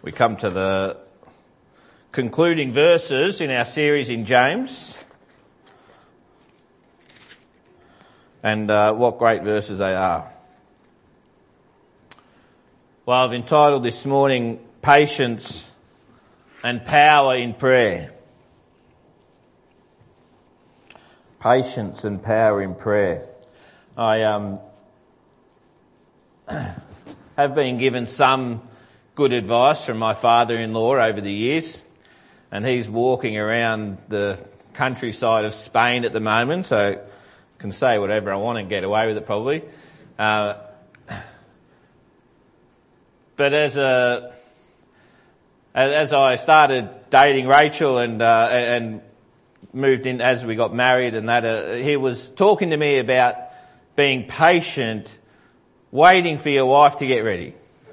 We come to the concluding verses in our series in James. And what great verses they are. Well, I've entitled this morning, Patience and Power in Prayer. Patience and power in prayer. I have been given some good advice from my father-in-law over the years, and he's walking around the countryside of Spain at the moment, so I can say whatever I want and get away with it probably. But as I started dating Rachel and moved in as we got married and that, he was talking to me about being patient, waiting for your wife to get ready.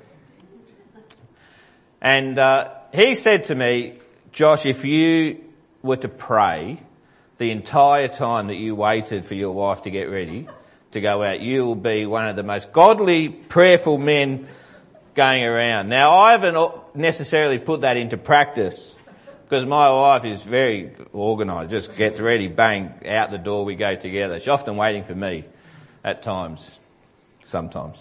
And he said to me, Josh, if you were to pray the entire time that you waited for your wife to get ready to go out, you will be one of the most godly, prayerful men going around. Now, I haven't necessarily put that into practice because my wife is very organised, just gets ready, bang, out the door we go together. She's often waiting for me at times, sometimes.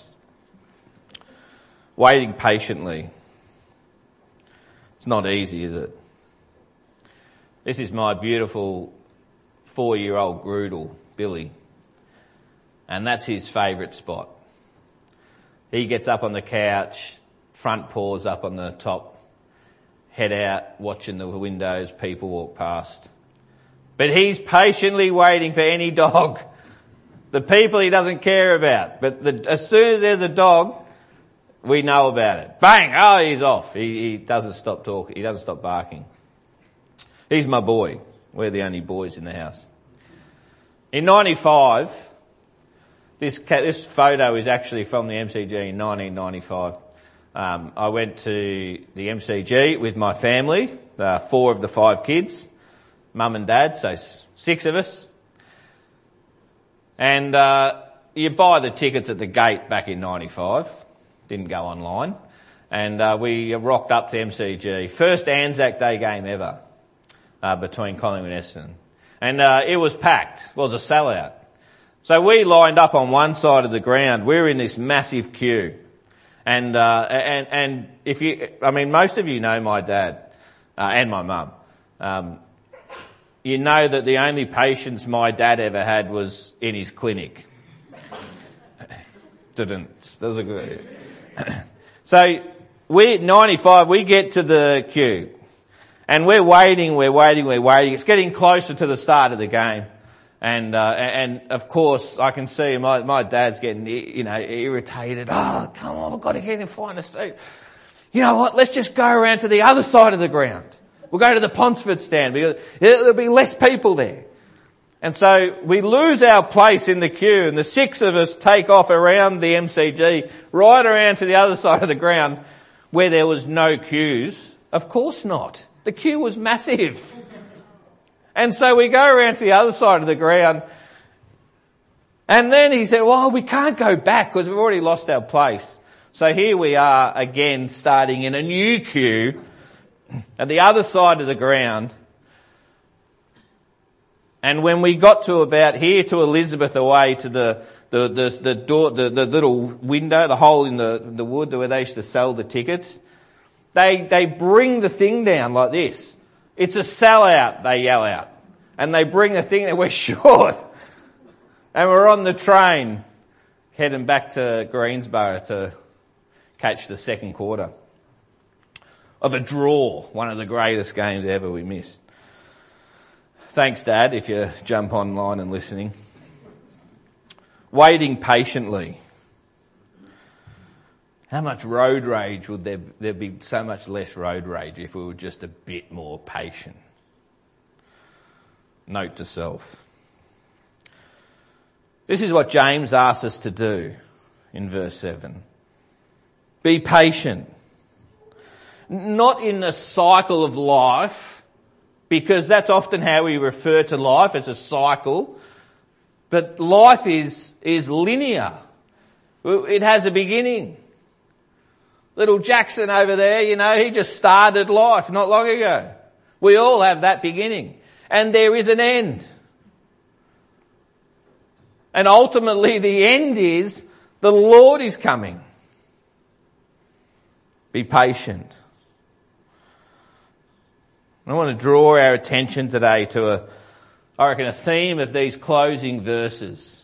Waiting patiently. It's not easy, is it? This is my beautiful 4-year-old Groodle, Billy. And that's his favourite spot. He gets up on the couch, front paws up on the top, head out, watching the windows, people walk past. But he's patiently waiting for any dog. The people he doesn't care about. But as soon as there's a dog, we know about it. Bang! Oh, he's off. He doesn't stop talking. He doesn't stop barking. He's my boy. We're the only boys in the house. In 95, this photo is actually from the MCG in 1995. I went to the MCG with my family, 4 of the 5 kids, mum and dad, so 6 of us. And you buy the tickets at the gate back in 95. Didn't go online. And we rocked up to MCG. First Anzac Day game ever between Collingwood and Essendon. And it was packed. It was a sellout. So we lined up on one side of the ground. We're in this massive queue. And if you, I mean, most of you know my dad, and my mum. You know that the only patience my dad ever had was in his clinic. That was a good. So we, 95, we get to the queue. And we're waiting. It's getting closer to the start of the game. And of course, I can see my dad's getting, irritated. Oh, come on, we've got to get in find a seat. You know what? Let's just go around to the other side of the ground. We'll go to the Ponsford stand because there'll be less people there. And so we lose our place in the queue and the 6 of us take off around the MCG, right around to the other side of the ground where there was no queues. Of course not. The queue was massive. And so we go around to the other side of the ground. And then he said, well, we can't go back because we've already lost our place. So here we are again starting in a new queue at the other side of the ground. And when we got to about here to Elizabeth away to the door, the little window, the hole in the wood where they used to sell the tickets, they bring the thing down like this. It's a sellout, they yell out. And they bring the thing that we're short. And we're on the train heading back to Greensborough to catch the second quarter of a draw, one of the greatest games ever we missed. Thanks, Dad, if you jump online and listening. Waiting patiently. How much road rage would there'd be so much less road rage if we were just a bit more patient? Note to self. This is what James asks us to do in verse 7. Be patient. Not in a cycle of life, because that's often how we refer to life, as a cycle. But life is linear. It has a beginning. Little Jackson over there, he just started life not long ago. We all have that beginning. And there is an end. And ultimately the end is the Lord is coming. Be patient. I want to draw our attention today to a theme of these closing verses.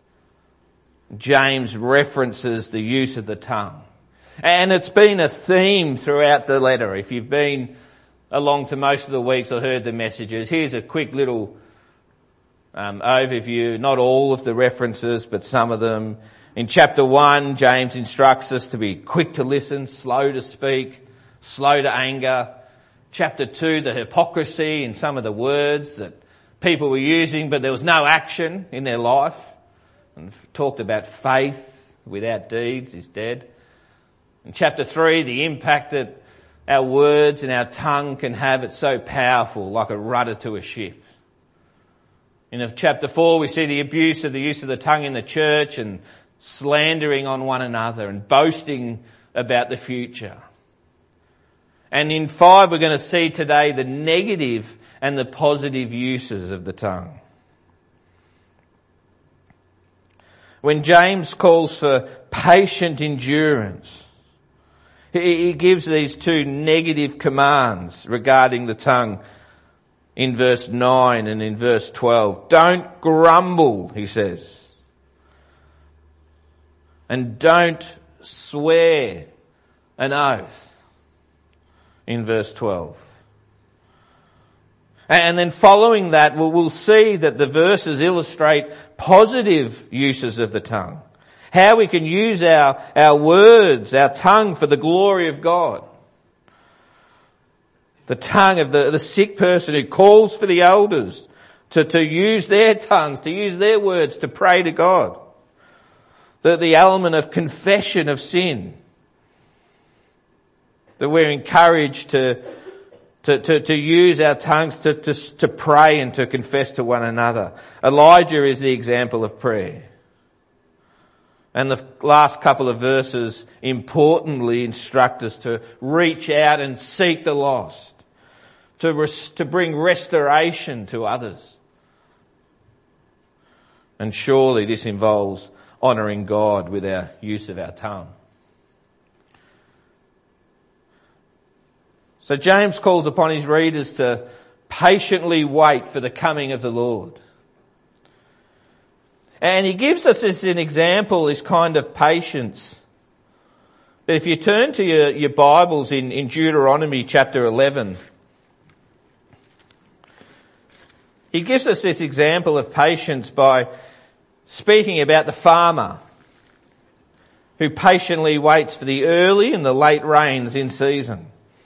James references the use of the tongue. And it's been a theme throughout the letter. If you've been along to most of the weeks or heard the messages, here's a quick little overview. Not all of the references, but some of them. In chapter 1, James instructs us to be quick to listen, slow to speak, slow to anger. Chapter 2, the hypocrisy in some of the words that people were using, but there was no action in their life. And talked about faith without deeds is dead. In chapter 3, the impact that our words and our tongue can have, it's so powerful, like a rudder to a ship. In chapter 4, we see the abuse of the use of the tongue in the church and slandering on one another and boasting about the future. And in 5, we're going to see today the negative and the positive uses of the tongue. When James calls for patient endurance, he gives these two negative commands regarding the tongue in verse 9 and in verse 12. Don't grumble, he says. And don't swear an oath in verse 12. And then following that, we'll see that the verses illustrate positive uses of the tongue. How we can use our words, our tongue for the glory of God. The tongue of the sick person who calls for the elders to use their tongues, to use their words to pray to God. The element of confession of sin. That we're encouraged to use our tongues to pray and to confess to one another. Elijah is the example of prayer. And the last couple of verses importantly instruct us to reach out and seek the lost, to bring restoration to others. And surely this involves honouring God with our use of our tongue. So James calls upon his readers to patiently wait for the coming of the Lord. And he gives us as an example this kind of patience. But if you turn to your Bibles in Deuteronomy chapter 11, he gives us this example of patience by speaking about the farmer who patiently waits for the early and the late rains in season.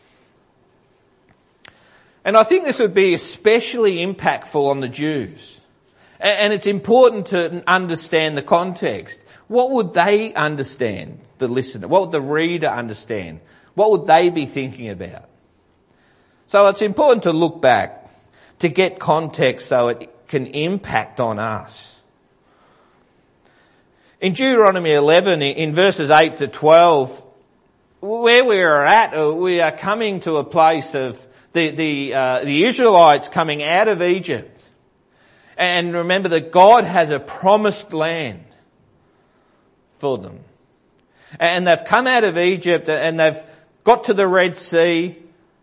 And I think this would be especially impactful on the Jews. And it's important to understand the context. What would they understand, the listener? What would the reader understand? What would they be thinking about? So it's important to look back, to get context so it can impact on us. In Deuteronomy 11, in verses 8 to 12, where we are coming to a place of the Israelites coming out of Egypt. And remember that God has a promised land for them. And they've come out of Egypt and they've got to the Red Sea.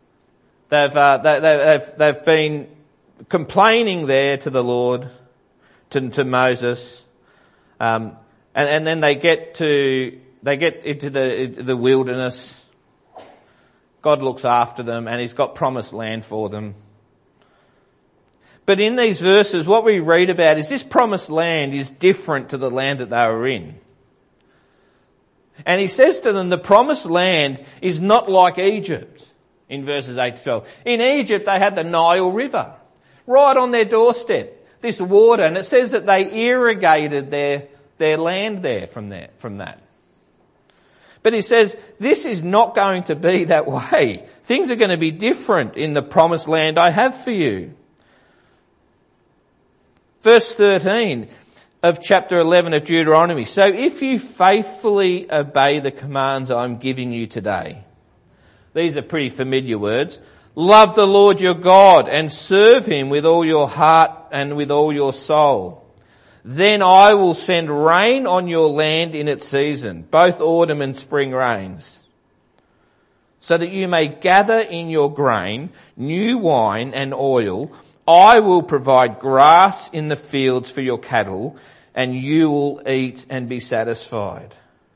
They've been complaining there to the Lord, to Moses. And then they get into the wilderness. God looks after them and he's got promised land for them. But in these verses, what we read about is this promised land is different to the land that they were in. And he says to them, the promised land is not like Egypt, in verses 8 to 12. In Egypt, they had the Nile River, right on their doorstep, this water, and it says that they irrigated their land there from that. But he says, this is not going to be that way. Things are going to be different in the promised land I have for you. Verse 13, of chapter 11 of Deuteronomy. So if you faithfully obey the commands I'm giving you today, these are pretty familiar words. Love the Lord your God and serve him with all your heart and with all your soul. Then I will send rain on your land in its season, both autumn and spring rains, so that you may gather in your grain, new wine and oil. I will provide grass in the fields for your cattle, and you will eat and be satisfied.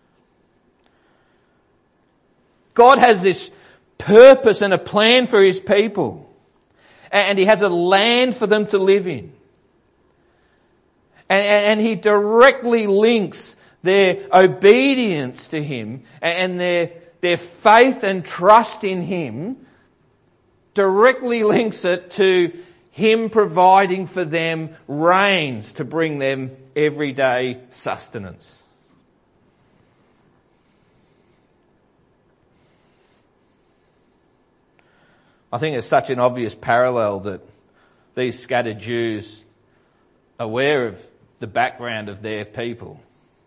God has this purpose and a plan for his people, and he has a land for them to live in. And he directly links their obedience to him and their faith and trust in him, directly links it to him providing for them rains to bring them everyday sustenance. I think it's such an obvious parallel that these scattered Jews, aware of the background of their people,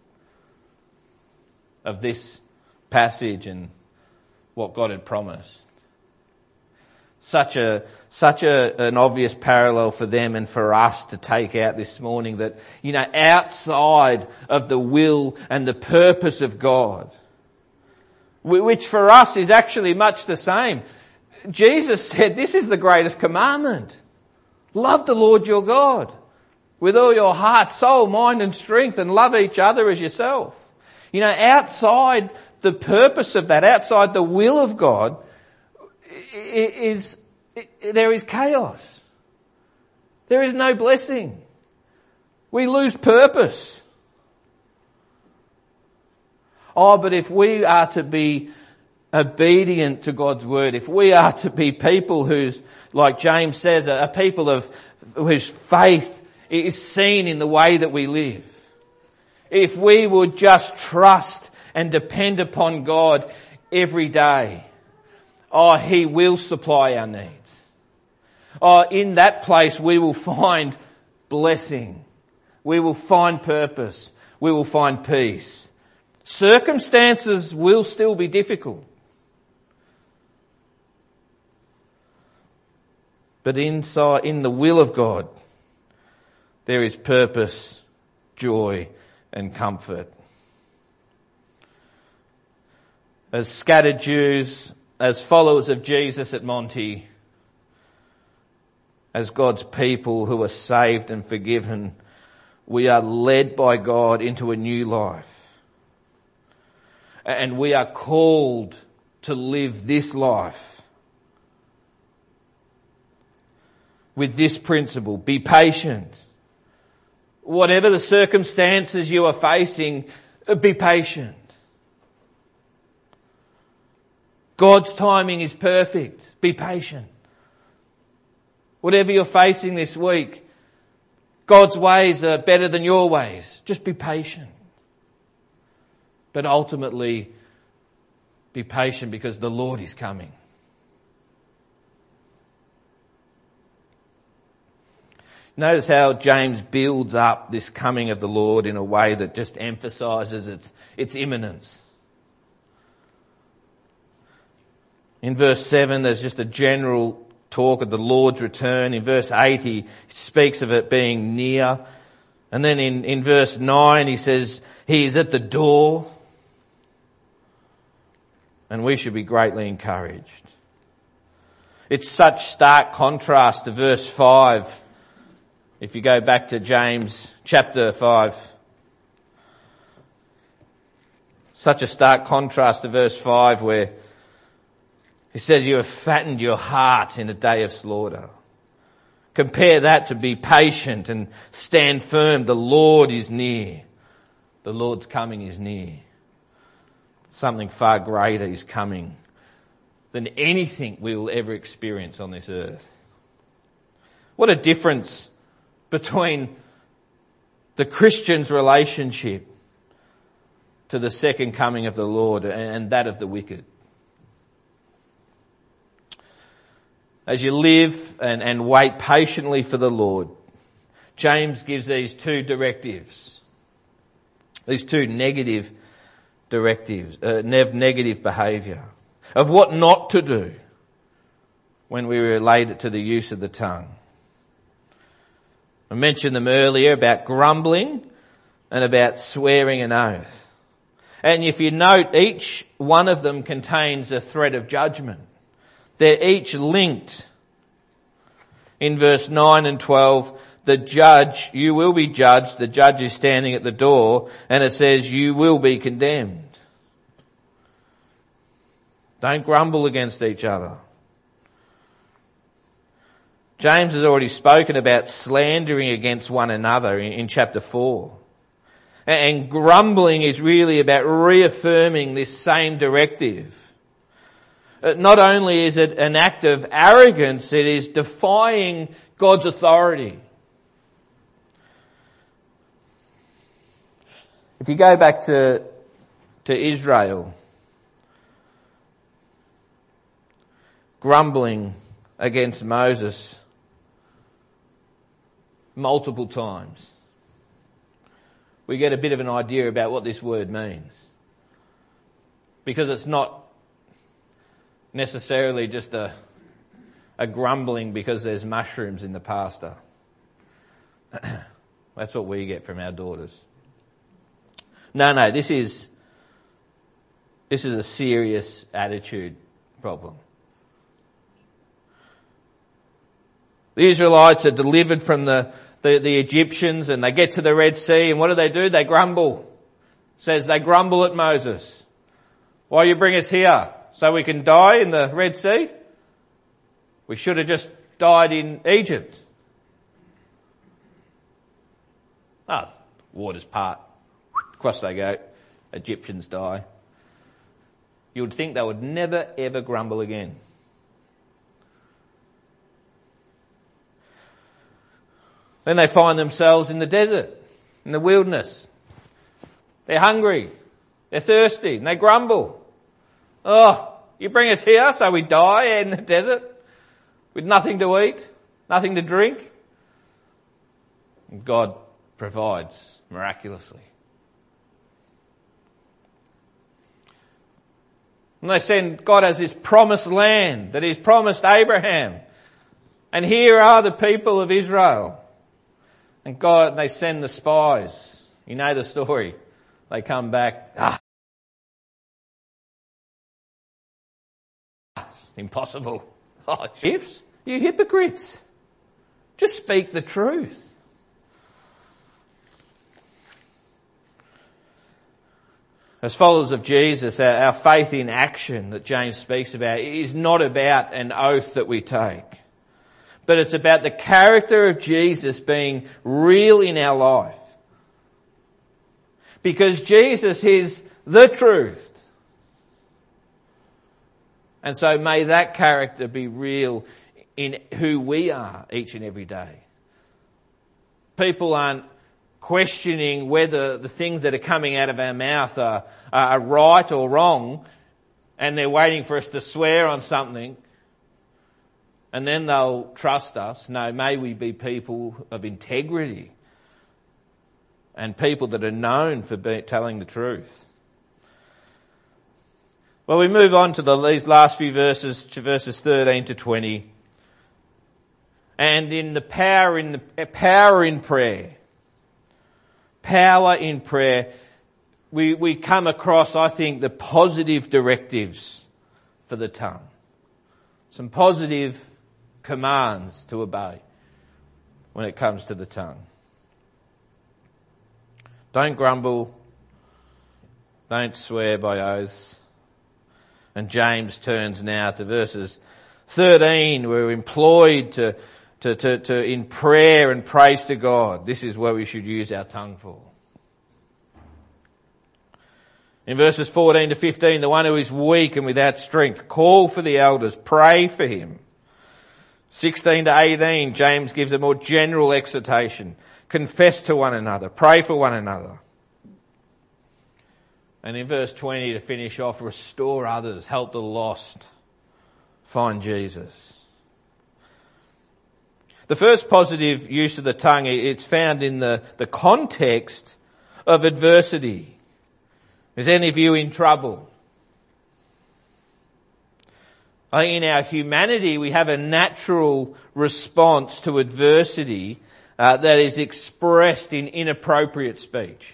of this passage and what God had promised. Such an obvious parallel for them and for us to take out this morning, that, outside of the will and the purpose of God, which for us is actually much the same. Jesus said, this is the greatest commandment. Love the Lord your God with all your heart, soul, mind and strength, and love each other as yourself. Outside the purpose of that, outside the will of God, there is chaos. There is no blessing. We lose purpose. But if we are to be obedient to God's word, if we are to be people whose, like James says, are people of whose faith is seen in the way that we live, if we would just trust and depend upon God every day, he will supply our needs. In that place we will find blessing. We will find purpose. We will find peace. Circumstances will still be difficult. But in the will of God, there is purpose, joy, and comfort. As scattered Jews, as followers of Jesus at Monty, as God's people who are saved and forgiven, we are led by God into a new life. And we are called to live this life with this principle: be patient. Whatever the circumstances you are facing, be patient. God's timing is perfect. Be patient. Whatever you're facing this week, God's ways are better than your ways. Just be patient. But ultimately, be patient because the Lord is coming. Notice how James builds up this coming of the Lord in a way that just emphasises its imminence. In verse 7, there's just a general talk of the Lord's return. In verse 8, he speaks of it being near. And then in verse 9, he says, he is at the door. And we should be greatly encouraged. It's such stark contrast to verse 5. If you go back to James chapter 5, such a stark contrast to verse 5 where he says, you have fattened your hearts in a day of slaughter. Compare that to be patient and stand firm. The Lord is near. The Lord's coming is near. Something far greater is coming than anything we will ever experience on this earth. What a difference between the Christian's relationship to the second coming of the Lord and that of the wicked. As you live and wait patiently for the Lord, James gives these two directives, these two negative directives, negative behaviour of what not to do when we relate it to the use of the tongue. I mentioned them earlier about grumbling and about swearing an oath. And if you note, each one of them contains a threat of judgment. They're each linked. In verse 9 and 12, the judge, you will be judged, the judge is standing at the door, and it says you will be condemned. Don't grumble against each other. James has already spoken about slandering against one another in chapter 4. And grumbling is really about reaffirming this same directive. Not only is it an act of arrogance, it is defying God's authority. If you go back to Israel, grumbling against Moses multiple times, we get a bit of an idea about what this word means. Because it's not necessarily just a grumbling because there's mushrooms in the pasta. That's what we get from our daughters. No, this is a serious attitude problem. The Israelites are delivered from the Egyptians, and they get to the Red Sea, and what do? They grumble. It says they grumble at Moses. Why you bring us here? So we can die in the Red Sea? We should have just died in Egypt. Waters part. Across they go. Egyptians die. You would think they would never ever grumble again. Then they find themselves in the desert, in the wilderness. They're hungry. They're thirsty. And they grumble. You bring us here so we die in the desert with nothing to eat, nothing to drink. And God provides miraculously. And they send, God has this promised land that He's promised Abraham. And here are the people of Israel. And they send the spies. You know the story. They come back. It's impossible. Ifs, you hypocrites. Just speak the truth. As followers of Jesus, our faith in action that James speaks about is not about an oath that we take, but it's about the character of Jesus being real in our life. Because Jesus is the truth. And so may that character be real in who we are each and every day. People aren't questioning whether the things that are coming out of our mouth are right or wrong, and they're waiting for us to swear on something, and then they'll trust us. No, may we be people of integrity and people that are known for telling the truth. Well, we move on to these last few verses, to verses 13 to 20. And in the power in prayer, we come across, I think, the positive directives for the tongue. Some positive commands to obey when it comes to the tongue. Don't grumble. Don't swear by oaths. And James turns now to verses 13. We're employed to in prayer and praise to God. This is what we should use our tongue for. In verses 14 to 15, the one who is weak and without strength, call for the elders, pray for him. 16 to 18, James gives a more general exhortation. Confess to one another, pray for one another. And in verse 20 to finish off, restore others, help the lost, find Jesus. The first positive use of the tongue, it's found in the context of adversity. Is any of you in trouble? I think in our humanity we have a natural response to adversity that is expressed in inappropriate speech.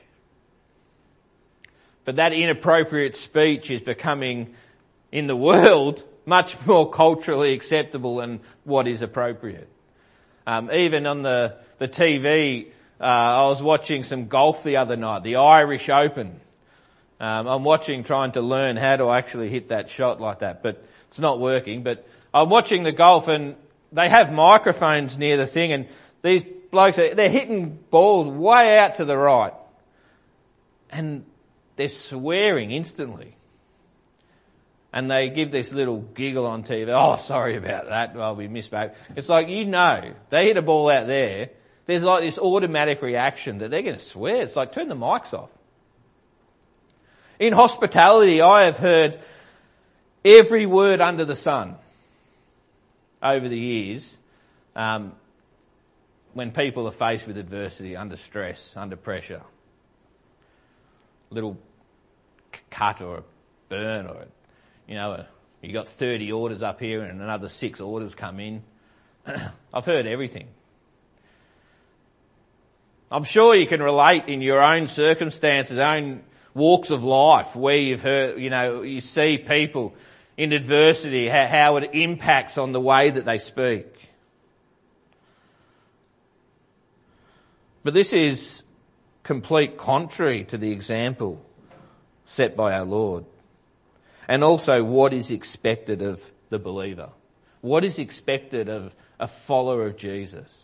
But that inappropriate speech is becoming, in the world, much more culturally acceptable than what is appropriate. Even on the TV, I was watching some golf the other night, the Irish Open. I'm watching, trying to learn how to actually hit that shot like that, but it's not working. But I'm watching the golf and they have microphones near the thing, and these blokes, they're hitting balls way out to the right. And they're swearing instantly. And they give this little giggle on TV. Oh, sorry about that. Well, we misspoke. It's like, they hit a ball out there. There's like this automatic reaction that they're going to swear. It's like, turn the mics off. In hospitality, I have heard every word under the sun over the years when people are faced with adversity, under stress, under pressure. Little cut or a burn or, you got 30 orders up here and another 6 orders come in. I've heard everything. I'm sure you can relate in your own circumstances, own walks of life where you've heard, you see people in adversity, how it impacts on the way that they speak. But this is complete contrary to the example set by our Lord. And also what is expected of the believer. What is expected of a follower of Jesus.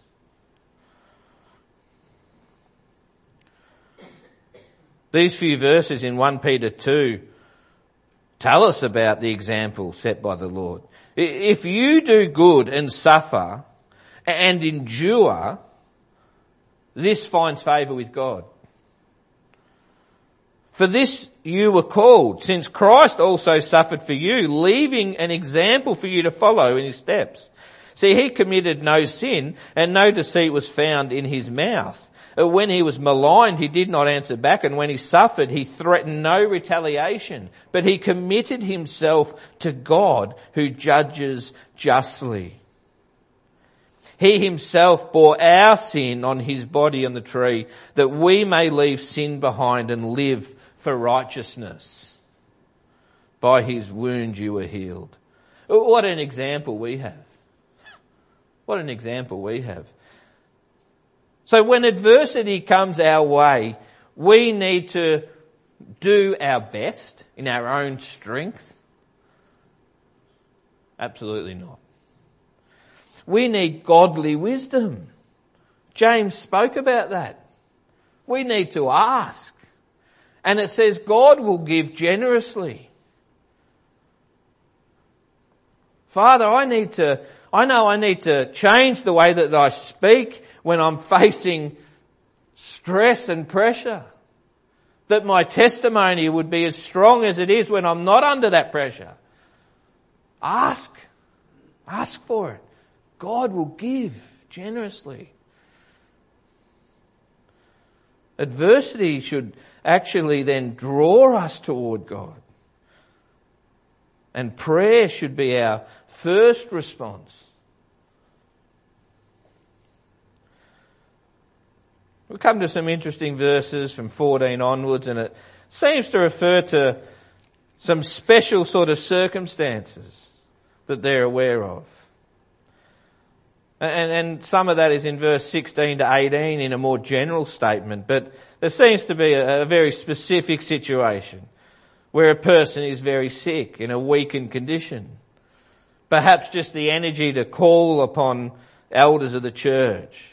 These few verses in 1 Peter 2 tell us about the example set by the Lord. If you do good and suffer and endure, this finds favour with God. For this you were called, since Christ also suffered for you, leaving an example for you to follow in his steps. See, he committed no sin, and no deceit was found in his mouth. When he was maligned, he did not answer back, and when he suffered, he threatened no retaliation. But he committed himself to God, who judges justly. He himself bore our sin on his body on the tree, that we may leave sin behind and live for righteousness. By his wounds you were healed. What an example we have. What an example we have. So when adversity comes our way, we need to do our best in our own strength? Absolutely not. We need godly wisdom. James spoke about that. We need to ask. And it says God will give generously. Father, I know I need to change the way that I speak when I'm facing stress and pressure. That my testimony would be as strong as it is when I'm not under that pressure. Ask. Ask for it. God will give generously. Adversity should actually then draw us toward God. And prayer should be our first response. We'll come to some interesting verses from 14 onwards, and it seems to refer to some special sort of circumstances that they're aware of. And some of that is in verse 16 to 18 in a more general statement, but there seems to be a very specific situation where a person is very sick, in a weakened condition. Perhaps just the energy to call upon elders of the church.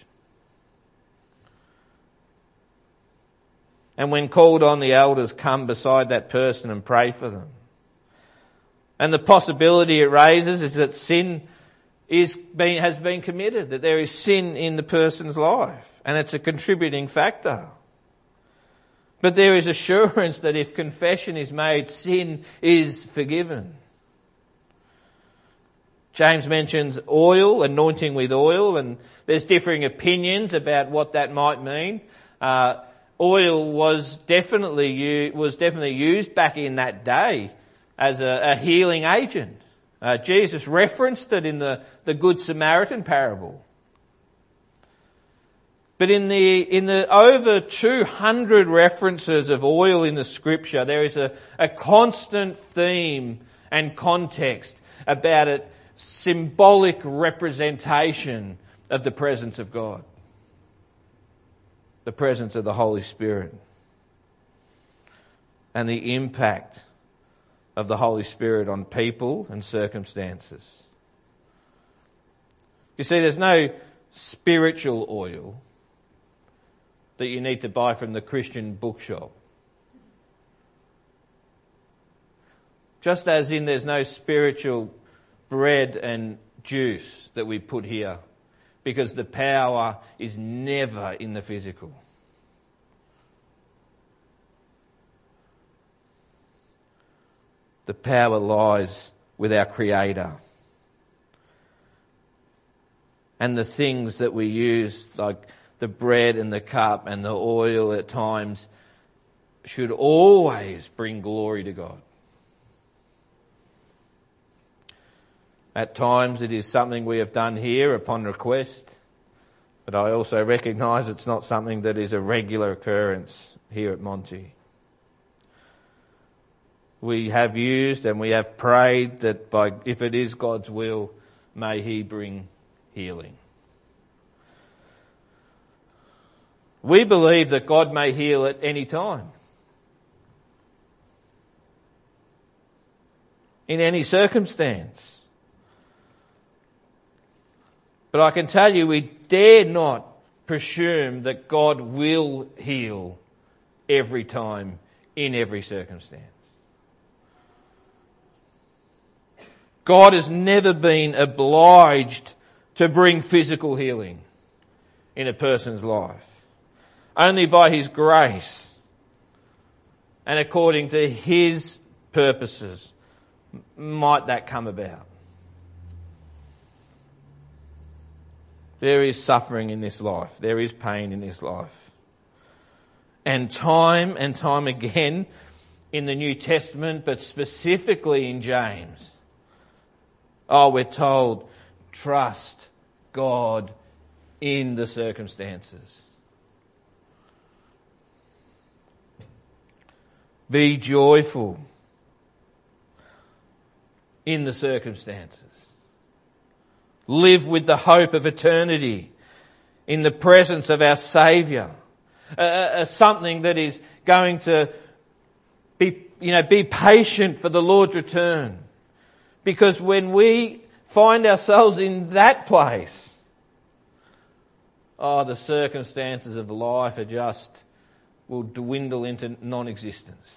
And when called on, the elders come beside that person and pray for them. And the possibility it raises is that sin has been committed, that there is sin in the person's life, and it's a contributing factor. But there is assurance that if confession is made, sin is forgiven. James mentions oil, anointing with oil, and there's differing opinions about what that might mean. Oil was definitely used back in that day as a healing agent. Jesus referenced it in the Good Samaritan parable. But in the over 200 references of oil in the scripture, there is a constant theme and context about it, symbolic representation of the presence of God, the presence of the Holy Spirit, and the impact of the Holy Spirit on people and circumstances. You see, there's no spiritual oil that you need to buy from the Christian bookshop. Just as in there's no spiritual bread and juice that we put here, because the power is never in the physical. The power lies with our Creator. And the things that we use, like the bread and the cup and the oil at times, should always bring glory to God. At times it is something we have done here upon request, but I also recognise it's not something that is a regular occurrence here at Monty. We have used and we have prayed that if it is God's will, may He bring healing. We believe that God may heal at any time, in any circumstance. But I can tell you, we dare not presume that God will heal every time, in every circumstance. God has never been obliged to bring physical healing in a person's life. Only by His grace and according to His purposes might that come about. There is suffering in this life. There is pain in this life. And time again in the New Testament, but specifically in James, we're told, trust God in the circumstances. Be joyful in the circumstances. Live with the hope of eternity in the presence of our Saviour. Something that is going to be patient for the Lord's return. Because when we find ourselves in that place, the circumstances of life will dwindle into non-existence.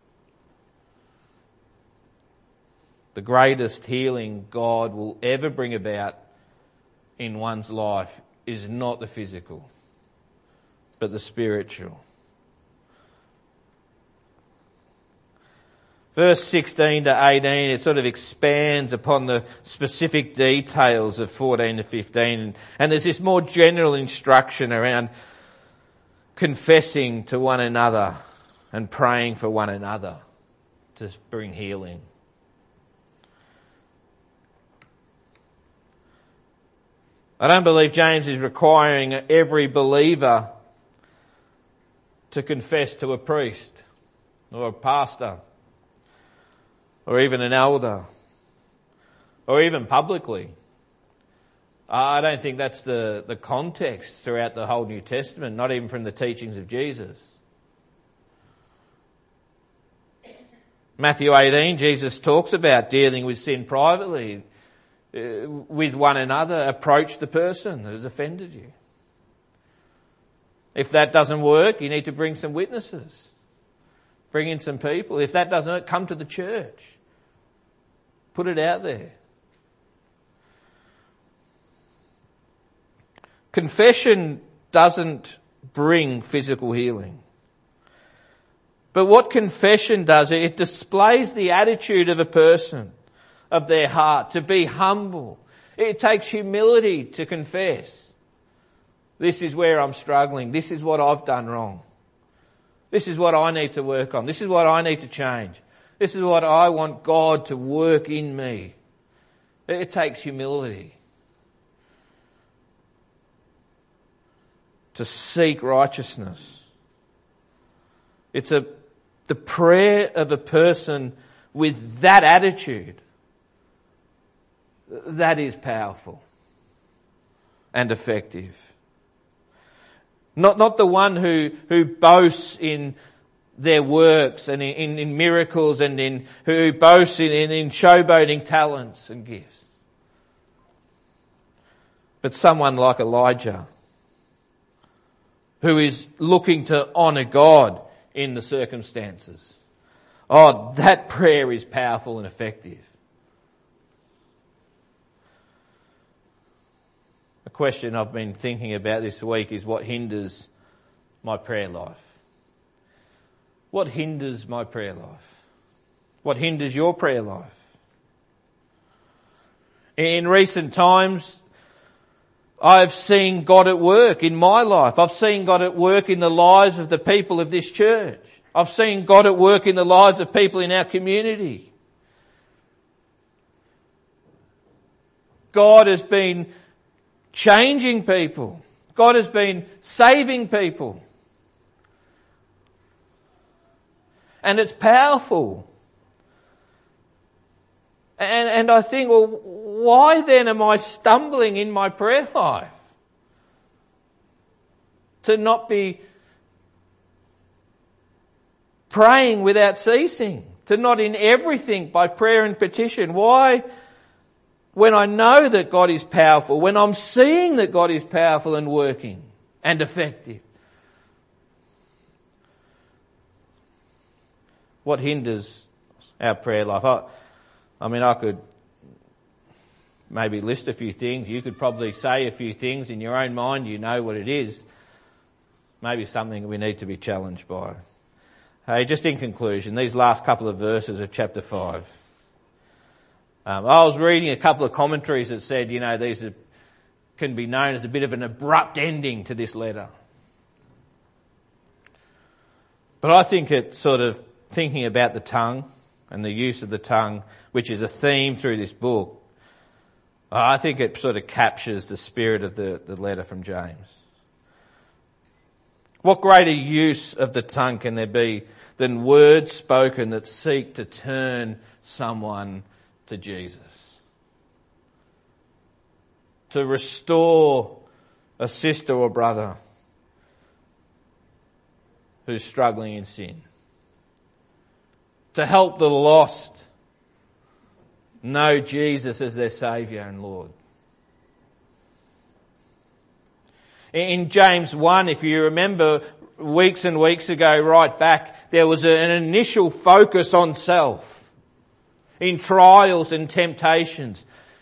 The greatest healing God will ever bring about in one's life is not the physical, but the spiritual. Verse 16 to 18, it sort of expands upon the specific details of 14 to 15. And there's this more general instruction around confessing to one another and praying for one another to bring healing. I don't believe James is requiring every believer to confess to a priest or a pastor or even an elder or even publicly. I don't think that's the context throughout the whole New Testament, not even from the teachings of Jesus. Matthew 18, Jesus talks about dealing with sin privately, with one another. Approach the person that has offended you. If that doesn't work, you need to bring some witnesses. Bring in some people. If that doesn't work, come to the church. Put it out there. Confession doesn't bring physical healing. But what confession does, it displays the attitude of a person. of their heart, to be humble. It takes humility to confess. This is where I'm struggling. This is what I've done wrong. This is what I need to work on. This is what I need to change. This is what I want God to work in me. It takes humility to seek righteousness. It's the prayer of a person with that attitude that is powerful and effective. Not the one who boasts in their works and in miracles and who boasts in showboating talents and gifts. But someone like Elijah, who is looking to honour God in the circumstances. Oh, that prayer is powerful and effective. A question I've been thinking about this week is what hinders my prayer life? What hinders my prayer life? What hinders your prayer life? In recent times, I've seen God at work in my life. I've seen God at work in the lives of the people of this church. I've seen God at work in the lives of people in our community. God has been changing people. God has been saving people. And it's powerful. And I think, well, why then am I stumbling in my prayer life? To not be praying without ceasing. To not in everything by prayer and petition. Why? When I know that God is powerful, when I'm seeing that God is powerful and working and effective. What hinders our prayer life? I could maybe list a few things. You could probably say a few things in your own mind. You know what it is. Maybe something we need to be challenged by. Hey, just in conclusion, these last couple of verses of chapter 5. I was reading a couple of commentaries that said, these can be known as a bit of an abrupt ending to this letter. But I think it's sort of thinking about the tongue and the use of the tongue, which is a theme through this book. I think it sort of captures the spirit of the letter from James. What greater use of the tongue can there be than words spoken that seek to turn someone to Jesus? To restore a sister or brother who's struggling in sin. To help the lost know Jesus as their Saviour and Lord. In James 1, if you remember weeks and weeks ago, right back, there was an initial focus on self. In trials and temptations.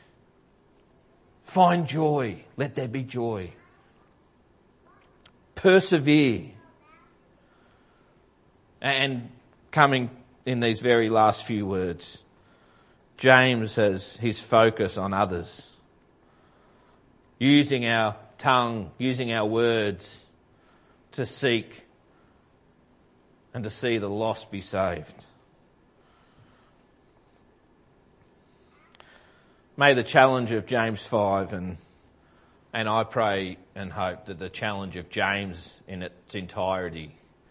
Find joy. Let there be joy. Persevere. And coming in these very last few words, James has his focus on others. Using our tongue, using our words to seek and to see the lost be saved. May the challenge of James 5 and I pray and hope that the challenge of James in its entirety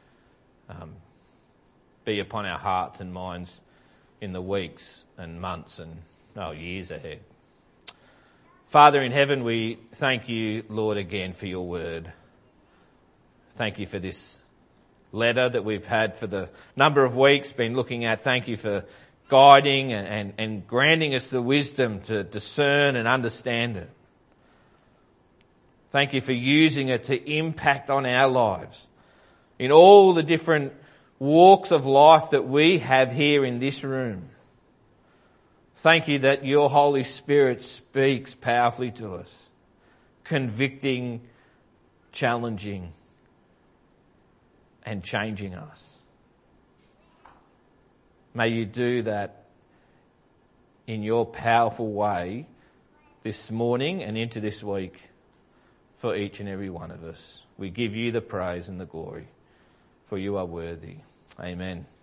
be upon our hearts and minds in the weeks and months and years ahead. Father in heaven, we thank you, Lord, again for your word. Thank you for this letter that we've had for the number of weeks been looking at. Thank you for guiding and granting us the wisdom to discern and understand it. Thank you for using it to impact on our lives in all the different walks of life that we have here in this room. Thank you that your Holy Spirit speaks powerfully to us, convicting, challenging, and changing us. May you do that in your powerful way this morning and into this week for each and every one of us. We give you the praise and the glory, for you are worthy. Amen.